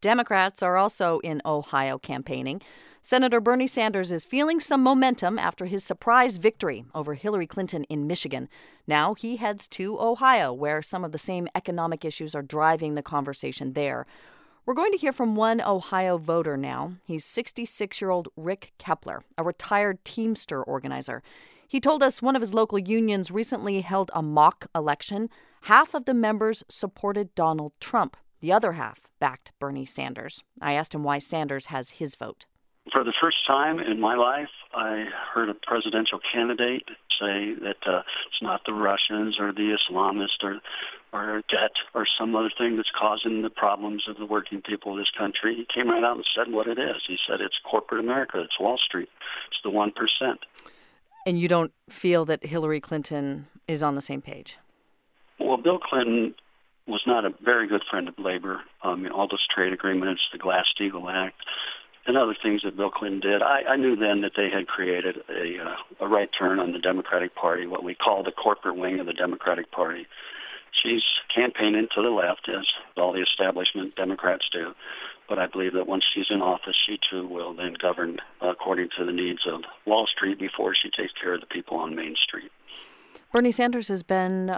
Democrats are also in Ohio campaigning. Senator Bernie Sanders is feeling some momentum after his surprise victory over Hillary Clinton in Michigan. Now he heads to Ohio, where some of the same economic issues are driving the conversation there. We're going to hear from one Ohio voter now. He's 66-year-old Rick Kepler, a retired Teamster organizer. He told us one of his local unions recently held a mock election. Half of the members supported Donald Trump. The other half backed Bernie Sanders. I asked him why Sanders has his vote. For the first time in my life, I heard a presidential candidate say that it's not the Russians or the Islamists or debt or some other thing that's causing the problems of the working people of this country. He came right out and said what it is. He said it's corporate America. It's Wall Street. It's the 1%. And you don't feel that Hillary Clinton is on the same page? Well, Bill Clinton was not a very good friend of labor. All those trade agreements, the Glass-Steagall Act, and other things that Bill Clinton did. I knew then that they had created a right turn on the Democratic Party, what we call the corporate wing of the Democratic Party. She's campaigning to the left, as all the establishment Democrats do. But I believe that once she's in office, she too will then govern according to the needs of Wall Street before she takes care of the people on Main Street. Bernie Sanders has been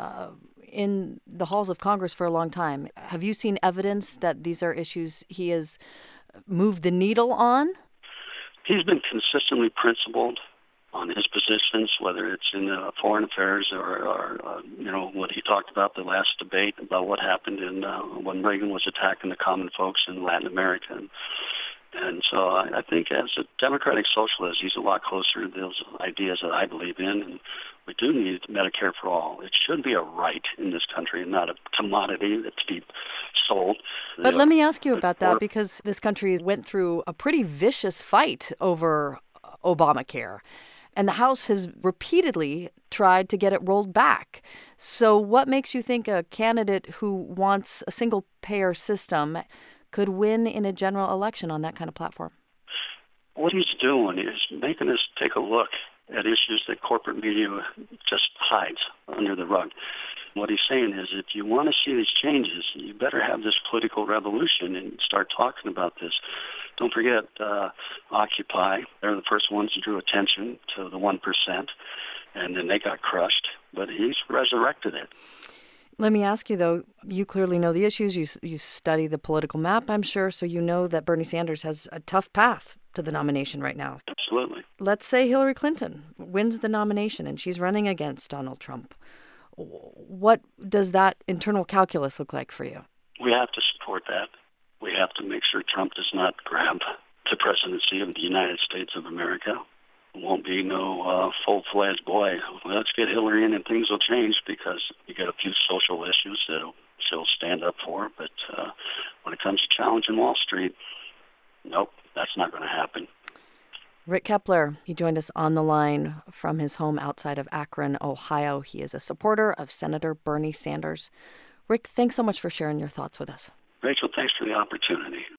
in the halls of Congress for a long time. Have you seen evidence that these are issues he has moved the needle on? He's been consistently principled on his positions, whether it's in foreign affairs or what he talked about the last debate about what happened when Reagan was attacking the common folks in Latin America. And so I think as a democratic socialist, he's a lot closer to those ideas that I believe in. And we do need Medicare for all. It should be a right in this country and not a commodity that's to be sold. But let me ask you about that, because this country went through a pretty vicious fight over Obamacare. And the House has repeatedly tried to get it rolled back. So what makes you think a candidate who wants a single-payer system could win in a general election on that kind of platform? What he's doing is making us take a look at issues that corporate media just hides under the rug. What he's saying is if you want to see these changes, you better have this political revolution and start talking about this. Don't forget Occupy. They're the first ones who drew attention to the 1%, and then they got crushed. But he's resurrected it. Let me ask you, though, you clearly know the issues. You study the political map, I'm sure, so you know that Bernie Sanders has a tough path to the nomination right now. Absolutely. Let's say Hillary Clinton wins the nomination and she's running against Donald Trump. What does that internal calculus look like for you? We have to support that. We have to make sure Trump does not grab the presidency of the United States of America. It won't be no full-fledged, boy, let's get Hillary in and things will change, because you got a few social issues that she'll stand up for. But when it comes to challenging Wall Street, nope, that's not going to happen. Rick Kepler, he joined us on the line from his home outside of Akron, Ohio. He is a supporter of Senator Bernie Sanders. Rick, thanks so much for sharing your thoughts with us. Rachel, thanks for the opportunity.